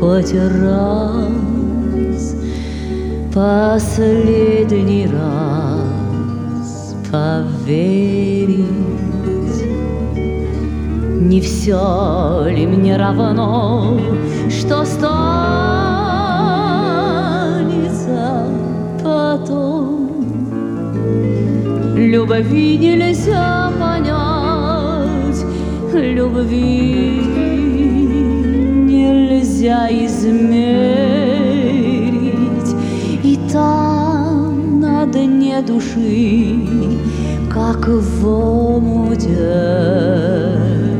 хоть раз, последний раз поверить. Не все ли мне равно, что станется потом? Любви нельзя понять, любви нельзя измерить, и там на дне души, как в омуте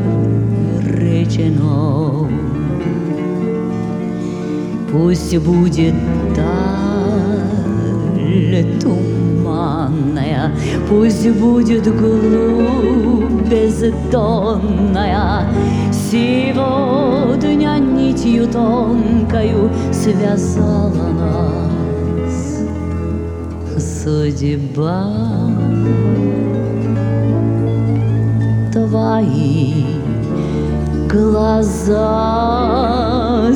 речном. Пусть будет даль туманная, пусть будет глубь бездонная, сегодня нитью тонкою связала нас судьба. Твои глаза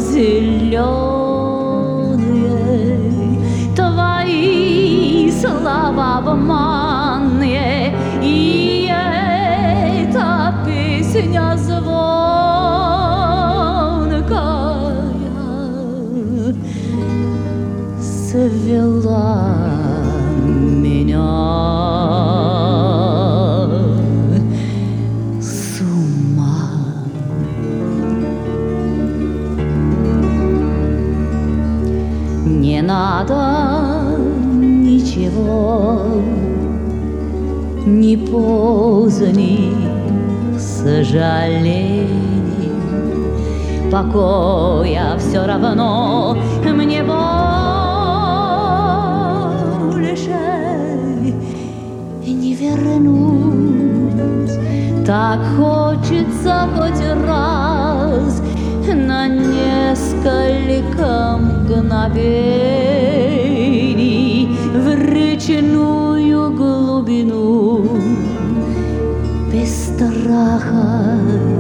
зеленые, твои слова обманные, и эта песня звонкая свела меня. Не надо ничего, ни позы, ни сожалений, покоя все равно мне больше не вернуть. Так хочется хоть раз на несколько мгновений в речную глубину без страха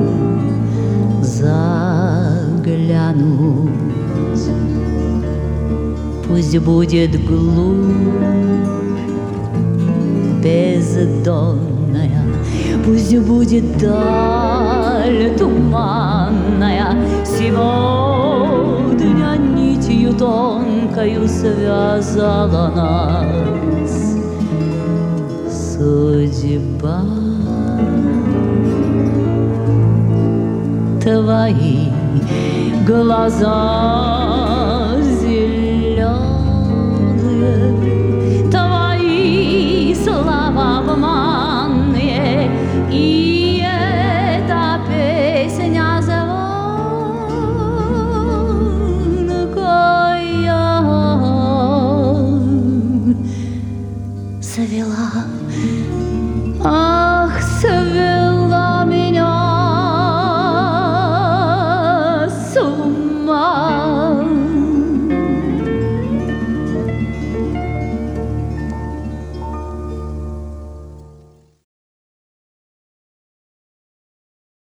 заглянуть. Пусть будет глубь бездонная, пусть будет даль туманная, сегодня нитью тонкою связала нас судьба. Твои глаза